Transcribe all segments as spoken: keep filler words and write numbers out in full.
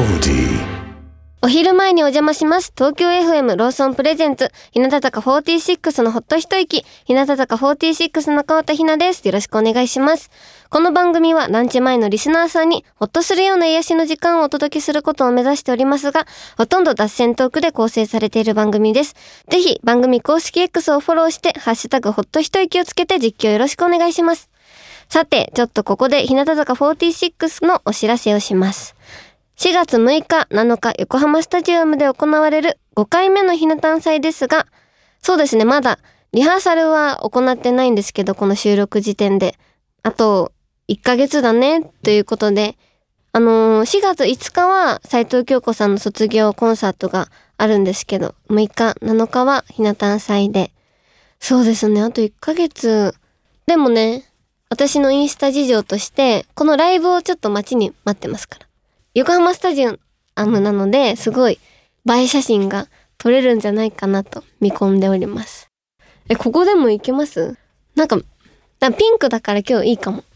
お昼前にお邪魔します。東京 エフエム ローソンプレゼンツ日向坂フォーティーシックスのほっと一息、日向坂フォーティーシックスの川田ひなです。よろしくお願いします。この番組はランチ前のリスナーさんにほっとするような癒しの時間をお届けすることを目指しておりますが、ほとんど脱線トークで構成されている番組です。ぜひ番組公式 X をフォローしてハッシュタグほっと一息をつけて実況よろしくお願いします。さて、ちょっとここで日向坂フォーティーシックスのお知らせをします。しがつむいか、なのか横浜スタジアムで行われるごかいめのひな誕祭ですが、そうですね、まだリハーサルは行ってないんですけど、この収録時点であといっかげつだねということで、あのー、しがついつかは斉藤京子さんの卒業コンサートがあるんですけど、むいか、なのかはひな誕祭で、そうですね、あといっかげつ。でもね、私のインスタ事情としてこのライブをちょっと待ちに待ってますから、横浜スタジアムなので、すごい映え写真が撮れるんじゃないかなと見込んでおります。え、ここでも行けます？なんか、だピンクだから今日いいかも。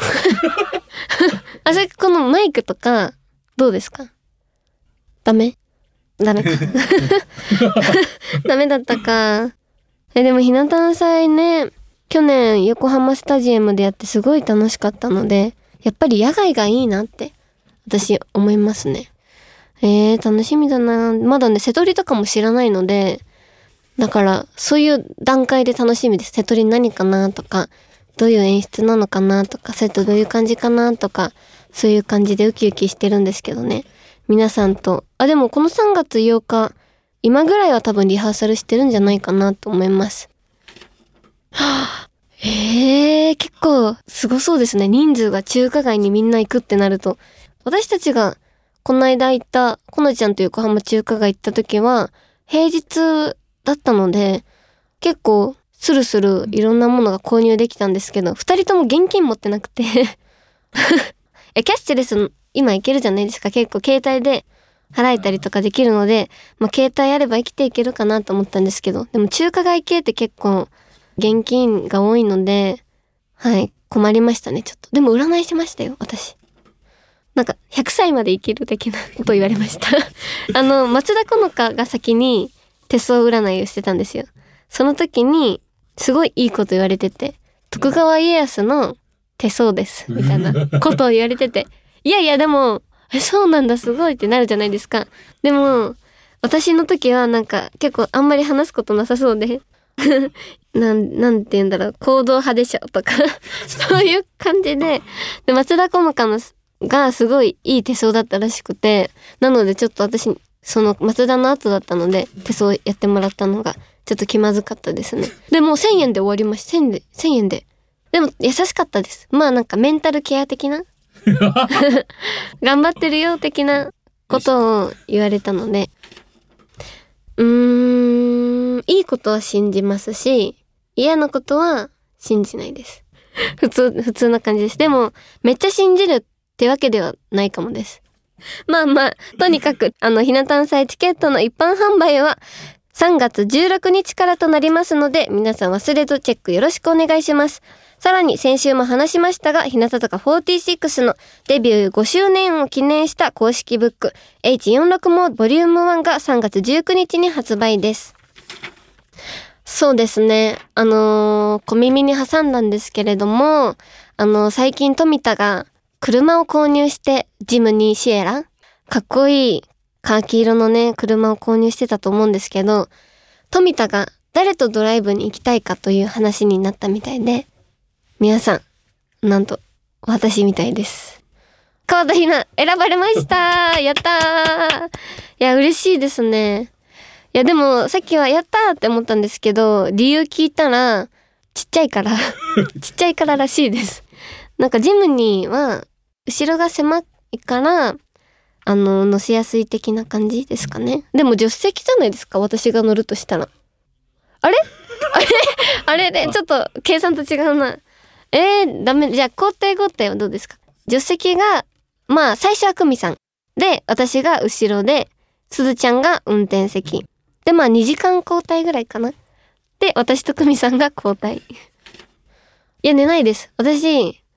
あ、それこのマイクとか、どうですか？ダメ？ダメか。ダメだったか。え、でもひな誕祭ね、去年横浜スタジアムでやってすごい楽しかったので、やっぱり野外がいいなって私思いますね。えー、楽しみだな。まだね、瀬戸りとかも知らないので、だからそういう段階で楽しみです。瀬戸り何かなとか、どういう演出なのかなとか、瀬戸どういう感じかなとか、そういう感じでウキウキしてるんですけどね。皆さんと、あ、でもこのさんがつようか、今ぐらいは多分リハーサルしてるんじゃないかなと思います。はぁ、えー、結構すごそうですね。人数が中華街にみんな行くってなると、私たちがこの間行ったこのちゃんと横浜中華街行った時は平日だったので、結構スルスルいろんなものが購入できたんですけど、二人とも現金持ってなくてえ、キャッシュレス今いけるじゃないですか。結構携帯で払えたりとかできるので、まあ携帯あれば生きていけるかなと思ったんですけど、でも中華街系って結構現金が多いので、はい、困りましたね、ちょっと。でも占いしましたよ、私。なんかひゃくさいまで生きる的なこと言われましたあの松田好花が先に手相占いをしてたんですよ。その時にすごいいいこと言われてて、徳川家康の手相ですみたいなことを言われてて、いやいやでもえそうなんだすごいってなるじゃないですか。でも私の時はなんか結構あんまり話すことなさそうでなん、なんて言うんだろう、行動派でしょとかそういう感じで、で松田好花のがすごいいい手相だったらしくて、なのでちょっと私その松田の後だったので手相やってもらったのがちょっと気まずかったですね。でもせんえんで終わりました。せんえんでせんえんで、でも優しかったです。まあなんかメンタルケア的な頑張ってるよ的なことを言われたので、うーん、いいことは信じますし、嫌なことは信じないです。普通普通な感じです。でもめっちゃ信じるってわけではないかもです。まあまあ、とにかくあのひな誕祭チケットの一般販売はさんがつじゅうろくにちからとなりますので、皆さん忘れずチェックよろしくお願いします。さらに先週も話しましたが、日向坂フォーティーシックスのデビューごしゅうねんを記念した公式ブック エイチよんじゅうろく もボリュームワンがさんがつじゅうくにちに発売です。そうですね、あのー、小耳に挟んだんですけれども、あのー、最近富田が車を購入して、ジムニーシエラ、かっこいいカーキ色のね車を購入してたと思うんですけど、富田が誰とドライブに行きたいかという話になったみたいで、皆さんなんと私みたいです。川田ひな選ばれましたやったー。いや嬉しいですね。いやでもさっきはやったーって思ったんですけど、理由聞いたらちっちゃいからちっちゃいかららしいです。なんかジムニーは後ろが狭いからあの乗せやすい的な感じですかね。でも助手席じゃないですか、私が乗るとしたら。あれあれあれでちょっと計算と違うな。えー、ダメ。じゃあ交代交代はどうですか。助手席がまあ最初は久美さんで、私が後ろで、すずちゃんが運転席で、まあにじかん交代ぐらいかな。で私と久美さんが交代。いや寝ないです。私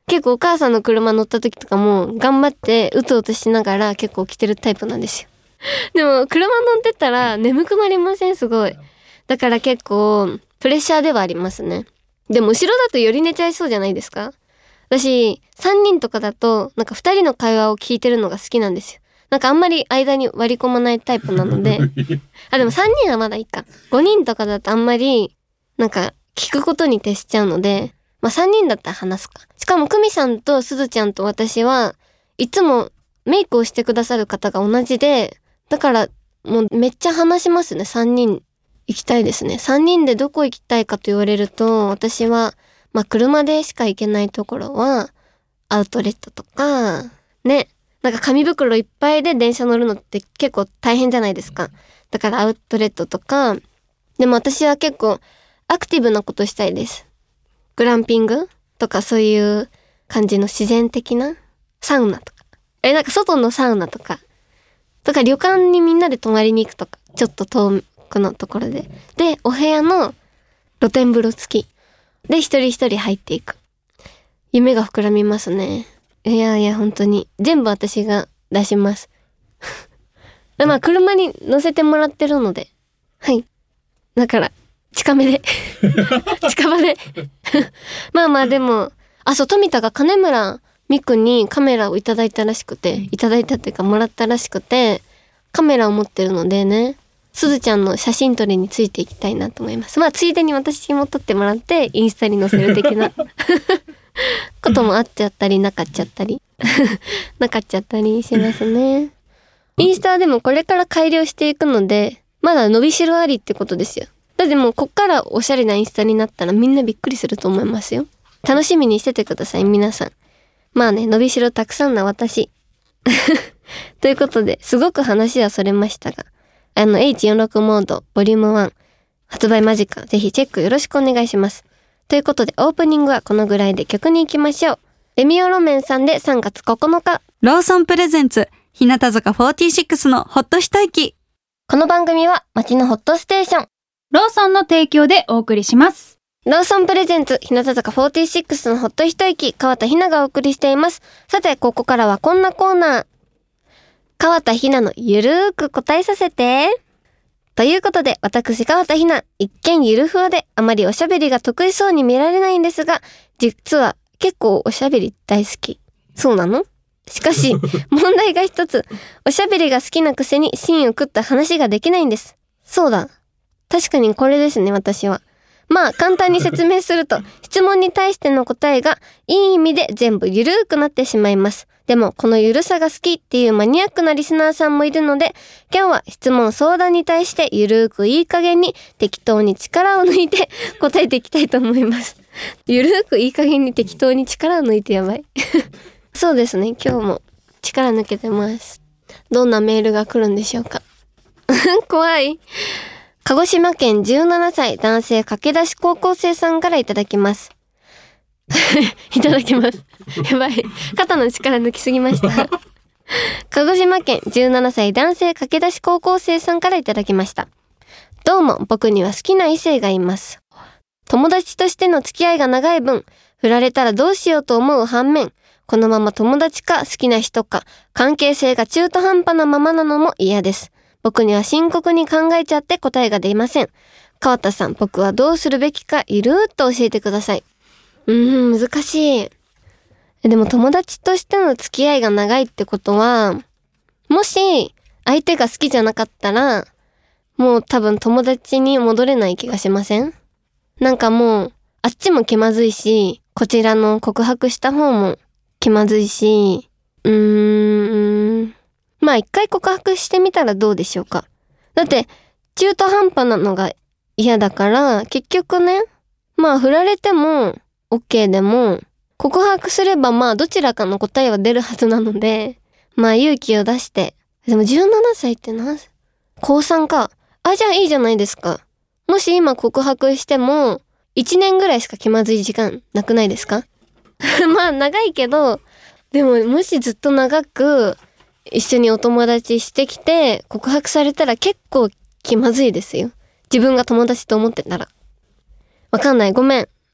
結構お母さんの車乗った時とかも頑張ってうとうとしながら結構起きてるタイプなんですよ。でも車乗ってたら眠くなりません？すごい。だから結構プレッシャーではありますね。でも後ろだとより寝ちゃいそうじゃないですか？私さんにんとかだとなんかふたりの会話を聞いてるのが好きなんですよ。なんかあんまり間に割り込まないタイプなのであ、でもさんにんはまだいいか。ごにんとかだとあんまりなんか聞くことに徹しちゃうので、まあさんにんだったら話すか。しかも久美さんとすずちゃんと私はいつもメイクをしてくださる方が同じで、だからもうめっちゃ話しますね。さんにん行きたいですね。さんにんでどこ行きたいかと言われると、私はまあ車でしか行けないところはアウトレットとかね、なんか紙袋いっぱいで電車乗るのって結構大変じゃないですか。だからアウトレットとか。でも私は結構アクティブなことしたいです。グランピングとかそういう感じの自然的なサウナとか、えなんか外のサウナとかとか旅館にみんなで泊まりに行くとか、ちょっと遠くのところででお部屋の露天風呂付きで一人一人入っていく。夢が膨らみますね。いやいや本当に全部私が出しますまあ車に乗せてもらってるので、はいだから近めで近場でまあまあでもあそう富田が金村美久にカメラをいただいたらしくて、いただいたっていうかもらったらしくて、カメラを持ってるのでね、すずちゃんの写真撮りについていきたいなと思います。まあついでに私も撮ってもらってインスタに載せる的なこともあっちゃったりなかっちゃったりなかっちゃったりしますね。インスタでもこれから改良していくのでまだ伸びしろありってことですよ。だってもうこっからおしゃれなインスタになったらみんなびっくりすると思いますよ。楽しみにしててください皆さん。まあね、伸びしろたくさんな私ということですごく話はそれましたが、あの エイチよんじゅうろく モードボリュームワン発売間近、ぜひチェックよろしくお願いします。ということでオープニングはこのぐらいで曲に行きましょう。レミオロメンさんでさんがつここのか。 ローソンプレゼンツ日向坂フォーティーシックスのほっと一息。 この番組は街のホットステーションローソンの提供でお送りします。 ローソンプレゼンツ日向坂フォーティーシックスのほっと一息、川田ひながお送りしています。さてここからはこんなコーナー、川田ひなのゆるーく答えさせて。ということで私川田ひな、一見ゆるふわであまりおしゃべりが得意そうに見られないんですが、実は結構おしゃべり大好き。そうなの？しかし問題が一つ、おしゃべりが好きなくせに芯を食った話ができないんです。そうだ、確かにこれですね。私はまあ簡単に説明すると、質問に対しての答えがいい意味で全部ゆるーくなってしまいます。でもこのゆるさが好きっていうマニアックなリスナーさんもいるので、今日は質問相談に対してゆるーくいい加減に適当に力を抜いて答えていきたいと思います。ゆるーくいい加減に適当に力を抜いてやばいそうですね、今日も力抜けてます。どんなメールが来るんでしょうか怖い。鹿児島県じゅうななさい男性駆け出し高校生さんからいただきますいただきますやばい、肩の力抜きすぎました鹿児島県じゅうななさい男性駆け出し高校生さんからいただきました。どうも、僕には好きな異性がいます。友達としての付き合いが長い分、振られたらどうしようと思う反面、このまま友達か好きな人か関係性が中途半端なままなのも嫌です。僕には深刻に考えちゃって答えが出ません。川田さん、僕はどうするべきかいるーっと教えてください。うーん、難しい。でも友達としての付き合いが長いってことは、もし相手が好きじゃなかったら、もう多分友達に戻れない気がしません？なんかもうあっちも気まずいし、こちらの告白した方も気まずいし、うーん、まあ一回告白してみたらどうでしょうか。だって中途半端なのが嫌だから、結局ね、まあ振られても OK でも告白すればまあどちらかの答えは出るはずなので、まあ勇気を出して。でもじゅうななさいって何？こうさんか。あ、じゃあいいじゃないですか。もし今告白してもいちねんぐらいしか気まずい時間なくないですかまあ長いけど、でももしずっと長く一緒にお友達してきて告白されたら結構気まずいですよ。自分が友達と思ってたら。わかんない、ごめん。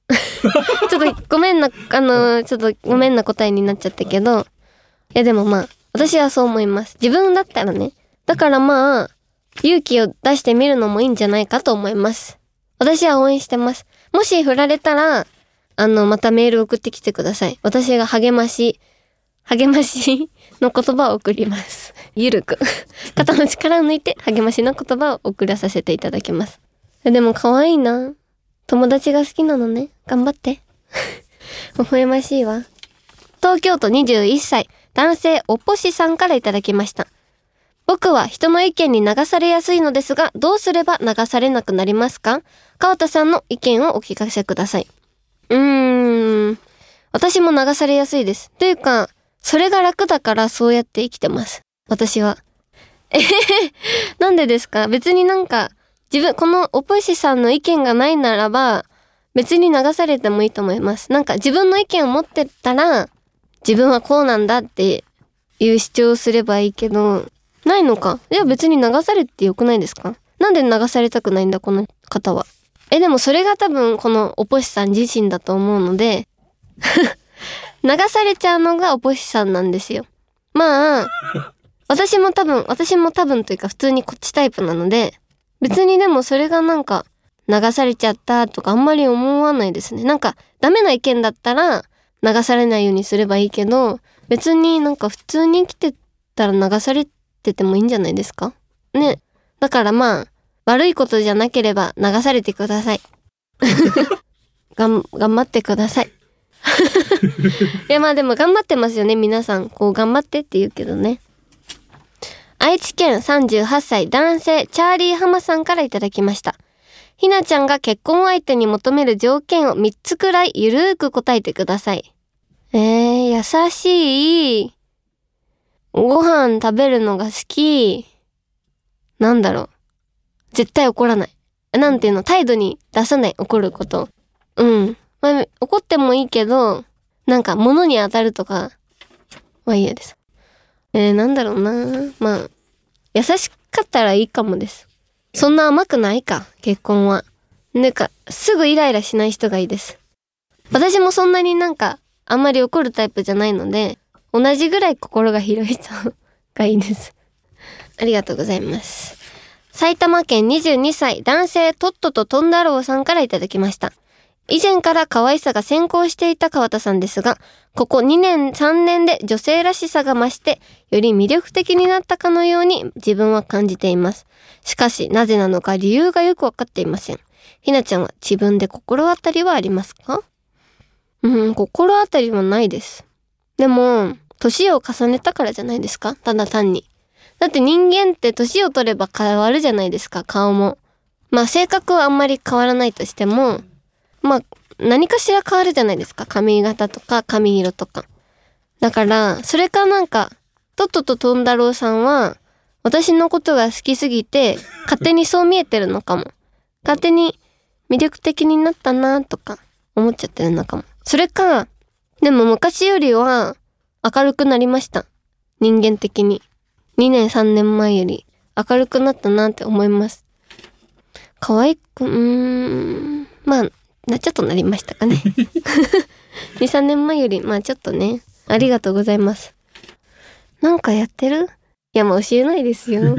ちょっとごめんな、あの、ちょっとごめんな答えになっちゃったけど、いやでもまあ、私はそう思います。自分だったらね。だからまあ、勇気を出してみるのもいいんじゃないかと思います。私は応援してます。もし振られたら、あの、またメール送ってきてください。私が励まし、励ましの言葉を送ります。ゆるく。肩の力を抜いて励ましの言葉を送らさせていただきます。でも可愛いな。友達が好きなのね。頑張って。微笑ましいわ。東京都にじゅういっさい、男性おぽしさんからいただきました。僕は人の意見に流されやすいのですが、どうすれば流されなくなりますか？川田さんの意見をお聞かせください。うーん。私も流されやすいです。というか、それが楽だからそうやって生きてます。私は。えへへ。なんでですか？別になんか、自分、このおぽしさんの意見がないならば、別に流されてもいいと思います。なんか自分の意見を持ってたら、自分はこうなんだっていう主張をすればいいけど、ないのか。いや別に流されてよくないですか？なんで流されたくないんだこの方は。え、でもそれが多分このおぽしさん自身だと思うので、流されちゃうのがおぽしさんなんですよ。まあ、私も多分、私も多分というか普通にこっちタイプなので、別にでもそれがなんか流されちゃったとかあんまり思わないですね。なんかダメな意見だったら流されないようにすればいいけど、別になんか普通に生きてたら流されててもいいんじゃないですかね。だからまあ、悪いことじゃなければ流されてください。がん、頑張ってください。いやまあでも頑張ってますよね、皆さん。こう頑張ってって言うけどね。愛知県さんじゅうはっさい男性チャーリーハマさんからいただきました。ひなちゃんが結婚相手に求める条件をみっつくらいゆるーく答えてください。えー、優しい。ご飯食べるのが好き。なんだろう。絶対怒らない。なんていうの、態度に出さない、怒ること。うん。まあ、怒ってもいいけど、なんか物に当たるとかは嫌です。えー、なんだろうな。まあ、優しかったらいいかもです。そんな甘くないか、結婚は。なんか、すぐイライラしない人がいいです。私もそんなになんか、あんまり怒るタイプじゃないので、同じぐらい心が広い人がいいです。ありがとうございます。埼玉県にじゅうにさい男性トットとトンダロウさんからいただきました。以前から可愛さが先行していた川田さんですが、ここにねんさんねんで女性らしさが増して、より魅力的になったかのように自分は感じています。しかし、なぜなのか理由がよくわかっていません。ひなちゃんは自分で心当たりはありますか？うん、心当たりはないです。でも、年を重ねたからじゃないですか？ただ単に。だって人間って年を取れば変わるじゃないですか、顔も。まあ性格はあんまり変わらないとしても、まあ何かしら変わるじゃないですか。髪型とか髪色とか。だから、それかなんか、トットとトンダロウさんは、私のことが好きすぎて、勝手にそう見えてるのかも。勝手に魅力的になったなとか、思っちゃってるのかも。それか、でも昔よりは、明るくなりました。人間的に。にねんさんねんまえより明るくなったなって思います。可愛く、うーん、まあ、な、ちょっとなりましたかね。に、さんねんまえより、まあちょっとね、ありがとうございます。なんかやってる？いや、もう教えないですよ。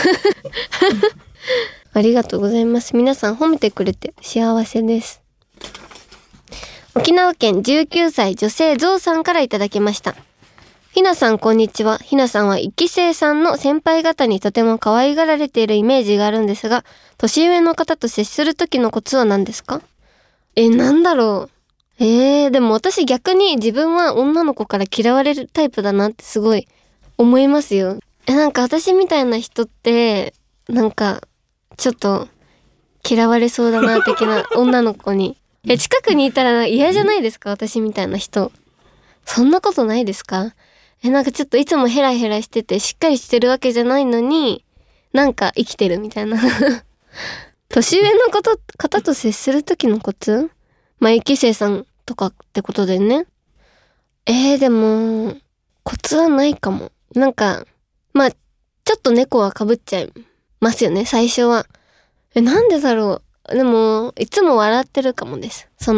ありがとうございます。皆さん褒めてくれて幸せです。沖縄県じゅうきゅうさい女性ゾウさんからいただきました。ひなさんこんにちは。ひなさんは一期生さんの先輩方にとても可愛がられているイメージがあるんですが、年上の方と接する時のコツは何ですか？え、なんだろう。えー、でも私逆に自分は女の子から嫌われるタイプだなってすごい思いますよ。え、なんか私みたいな人って、なんかちょっと嫌われそうだな的な女の子に。え、近くにいたら嫌じゃないですか？私みたいな人。そんなことないですか？え、なんかちょっといつもヘラヘラしててしっかりしてるわけじゃないのに、なんか生きてるみたいな。年上の方、方と接する時のコツ？まあ、一期生さんとかってことでね。えー、でも、コツはないかも。なんか、まあ、ちょっと猫は被っちゃいますよね、最初は。え、なんでだろう。でも、いつも笑ってるかもです。その、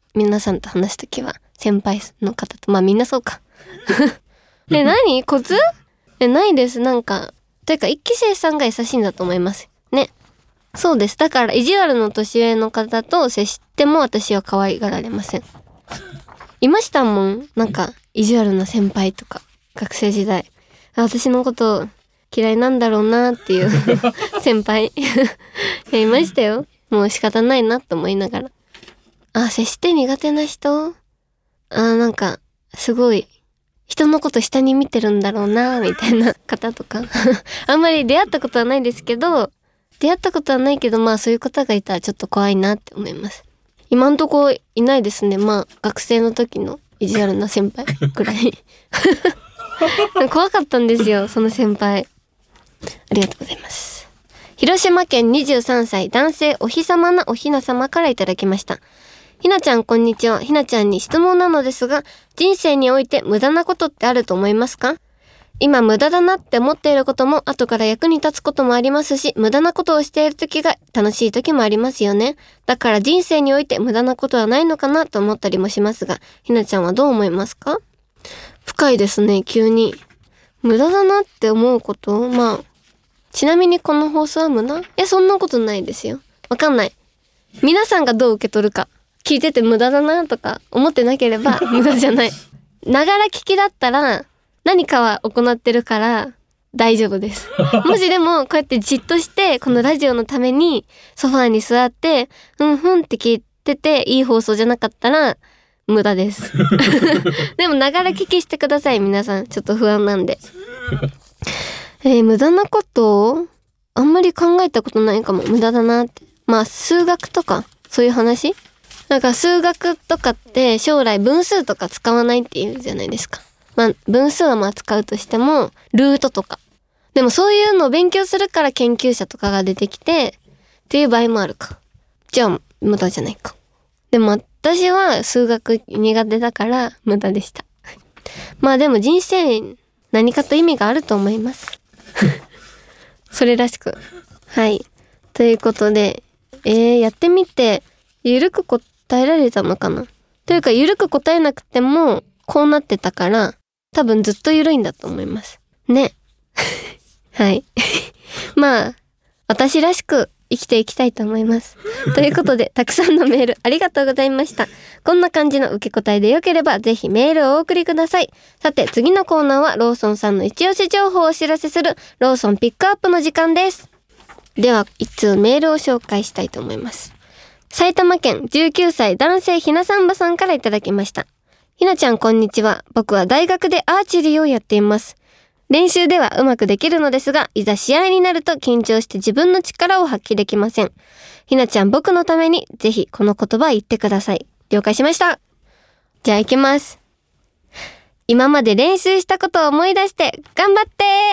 皆さんと話すときは先輩の方と、まあみんなそうかえ、何コツ？え、ないです。なんかというか一期生さんが優しいんだと思いますね。そうです。だから意地悪の年上の方と接しても私は可愛がられません。いましたもん、なんか意地悪な先輩とか、学生時代私のこと嫌いなんだろうなっていう先輩いましたよ。もう仕方ないなと思いながら、あ、接して苦手な人、あ、なんかすごい人のこと下に見てるんだろうなみたいな方とかあんまり出会ったことはないですけど出会ったことはないけどまあそういう方がいたらちょっと怖いなって思います。今んとこいないですね。まあ学生の時の意地悪な先輩くらい怖かったんですよ、その先輩。ありがとうございます。広島県にじゅうさんさい男性お日様なおひな様からいただきました。ひなちゃんこんにちは。ひなちゃんに質問なのですが、人生において無駄なことってあると思いますか？今無駄だなって思っていることも後から役に立つこともありますし、無駄なことをしている時が楽しい時もありますよね。だから人生において無駄なことはないのかなと思ったりもしますが、ひなちゃんはどう思いますか？深いですね、急に。無駄だなって思うこと、まあちなみにこの放送は無駄？いや、そんなことないですよ。わかんない。皆さんがどう受け取るか。聞いてて無駄だなとか思ってなければ無駄じゃない。ながら聞きだったら何かは行ってるから大丈夫です。もしでもこうやってじっとしてこのラジオのためにソファーに座ってうんふんって聞いてていい放送じゃなかったら無駄ですでもながら聞きしてください皆さん。ちょっと不安なんでえー、無駄なことあんまり考えたことないかも。無駄だなって。まあ数学とかそういう話、なんか数学とかって将来分数とか使わないって言うじゃないですか。まあ分数はまあ使うとしてもルートとか、でもそういうのを勉強するから研究者とかが出てきてっていう場合もあるか。じゃあ無駄じゃないか。でも私は数学苦手だから無駄でしたまあでも人生何かと意味があると思いますそれらしく。はい、ということでえー、やってみてゆるく答えられたのかな。というかゆるく答えなくてもこうなってたから多分ずっとゆるいんだと思いますねはいまあ私らしく生きていきたいと思いますということでたくさんのメールありがとうございました。こんな感じの受け答えでよければぜひメールをお送りください。さて次のコーナーはローソンさんの一押し情報をお知らせするローソンピックアップの時間です。では一通メールを紹介したいと思います。埼玉県じゅうきゅうさい男性ひなさんばさんからいただきました。ひなちゃんこんにちは。僕は大学でアーチェリーをやっています。練習ではうまくできるのですが、いざ試合になると緊張して自分の力を発揮できません。ひなちゃん僕のためにぜひこの言葉言ってください。了解しました。じゃあ行きます。今まで練習したことを思い出して頑張って。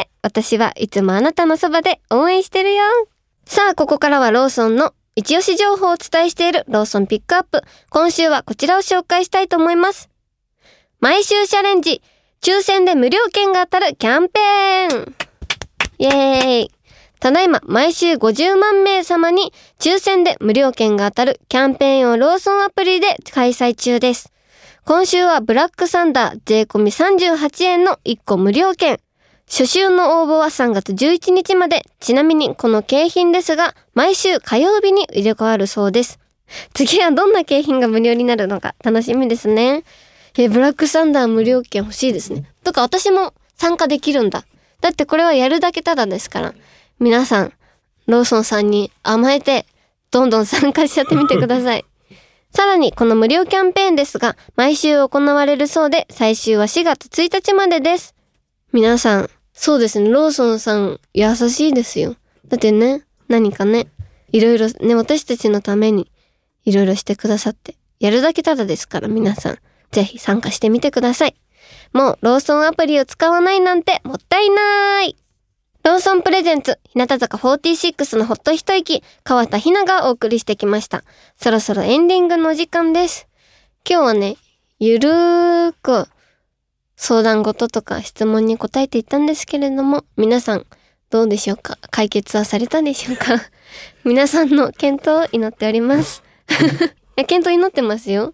私はいつもあなたのそばで応援してるよ。さあここからはローソンの一押し情報をお伝えしているローソンピックアップ。今週はこちらを紹介したいと思います。毎週チャレンジ、抽選で無料券が当たるキャンペーン。イエーイ。ただいま毎週ごじゅうまんめい様に抽選で無料券が当たるキャンペーンをローソンアプリで開催中です。今週はブラックサンダー税込みさんじゅうはちえんのいっこ無料券。初週の応募はさんがつじゅういちにちまで。ちなみにこの景品ですが毎週火曜日に入れ替わるそうです。次はどんな景品が無料になるのか楽しみですね。えブラックサンダー無料券欲しいですね。とか私も参加できるんだ。だってこれはやるだけただですから、皆さんローソンさんに甘えてどんどん参加しちゃってみてくださいさらにこの無料キャンペーンですが毎週行われるそうで、最終はしがつついたちまでです。皆さんそうですね、ローソンさん優しいですよ。だってね、何かね、いろいろね、私たちのためにいろいろしてくださって、やるだけただですから皆さん、ぜひ参加してみてください。もうローソンアプリを使わないなんてもったいない。ローソンプレゼンツ、日向坂フォーティーシックスのほっと一息、川田ひながお送りしてきました。そろそろエンディングのお時間です。今日はね、ゆるーく、相談事とか質問に答えていったんですけれども、皆さんどうでしょうか？解決はされたでしょうか？皆さんの健闘を祈っておりますいや健闘祈ってますよ。い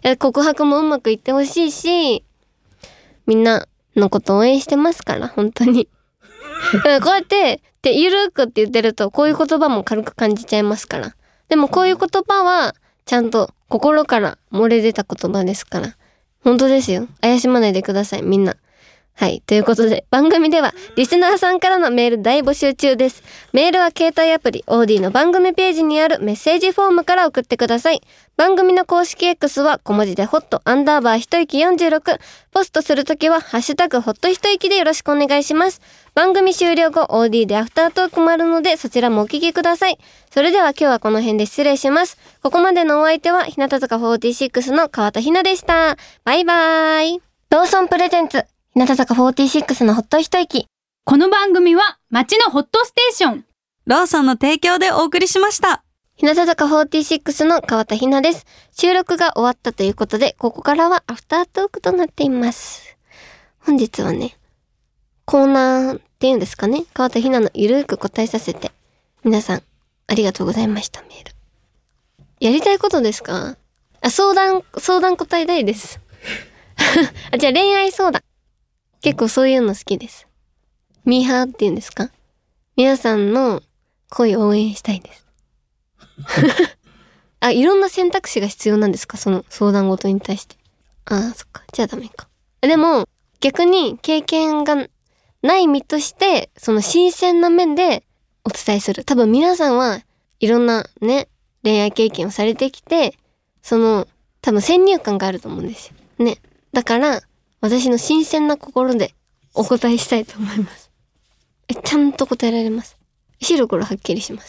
告白もうまくいってほしいし、みんなのこと応援してますから、本当に。だからこうやってでゆるーくって言ってると、こういう言葉も軽く感じちゃいますから。でもこういう言葉はちゃんと心から漏れ出た言葉ですから、本当ですよ。怪しまないでください、みんな。はい。ということで、番組ではリスナーさんからのメール大募集中です。メールは携帯アプリ オーディー の番組ページにあるメッセージフォームから送ってください。番組の公式 X は小文字でホットアンダーバー一息よんじゅうろく。ポストするときはハッシュタグホット一息でよろしくお願いします。番組終了後 オーディー でアフタートークもあるので、そちらもお聞きください。それでは今日はこの辺で失礼します。ここまでのお相手は日向坂フォーティーシックスの川田ひなでした。バイバーイ。ローソンプレゼンツ日向坂フォーティーシックスのホット一息。 この番組は街のホットステーションローソンの提供でお送りしました。 日向坂フォーティーシックスの川田ひなです。収録が終わったということで、ここからはアフタートークとなっています。本日はね、コーナーっていうんですかね、川田ひなのゆるーく答えさせて、皆さんありがとうございました。メールやりたいことですか？あ、相談相談答えたいですあ、じゃあ恋愛相談、結構そういうの好きです。ミーハーっていうんですか、皆さんの恋を応援したいですあ、いろんな選択肢が必要なんですか、その相談事に対して。ああ、そっか、じゃあダメか。でも逆に経験がない身として、その新鮮な面でお伝えする。多分皆さんはいろんなね、恋愛経験をされてきて、その多分先入観があると思うんですよね。だから私の新鮮な心でお答えしたいと思います。え、ちゃんと答えられます。白黒はっきりします。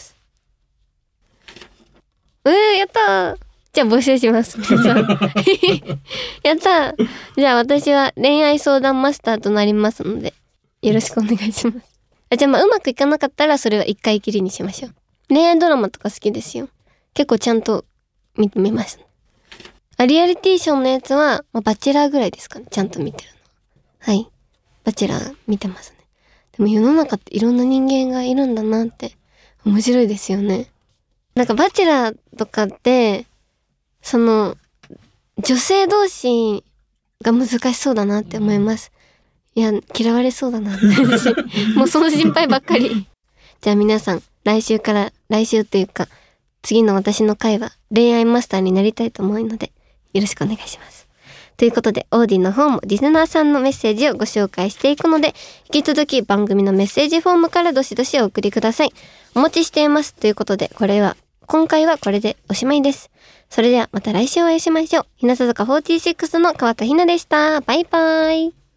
うー、やったー。じゃあ募集します皆さんやったー。じゃあ私は恋愛相談マスターとなりますので、よろしくお願いします。あ、じゃあまあうまくいかなかったらそれは一回きりにしましょう。恋愛ドラマとか好きですよ。結構ちゃんと見てみます。あ、リアリティショーのやつは、まあ、バチェラーぐらいですかね、ちゃんと見てるの。はい、バチェラー見てますね。でも世の中っていろんな人間がいるんだなって面白いですよね。なんかバチェラーとかってその女性同士が難しそうだなって思います。いや、嫌われそうだなってもうその心配ばっかりじゃあ皆さん、来週から来週というか次の私の回は恋愛マスターになりたいと思うので、よろしくお願いします。ということで、オーディの方もリスナーさんのメッセージをご紹介していくので、引き続き番組のメッセージフォームからどしどしお送りください。お待ちしています。ということで、これは今回はこれでおしまいです。それではまた来週お会いしましょう。日向坂フォーティーシックスの川田ひなでした。バイバイ。